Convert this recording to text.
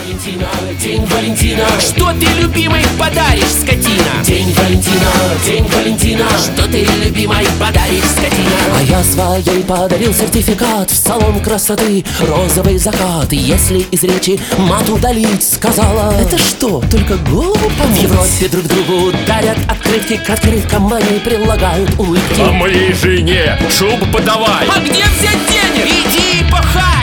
Валентина, День Валентина. Что ты любимой подаришь, скотина? День Валентина, День Валентина. Что ты любимой подаришь, скотина? А я своей подарил сертификат в салон красоты, розовый закат. Если из речи мат удалить, сказала: это что, только голову помыть? В Европе друг другу дарят открытки, к открыткам они прилагают улыбки. А моей жене шубу подавай. А где взять денег? Иди пахай!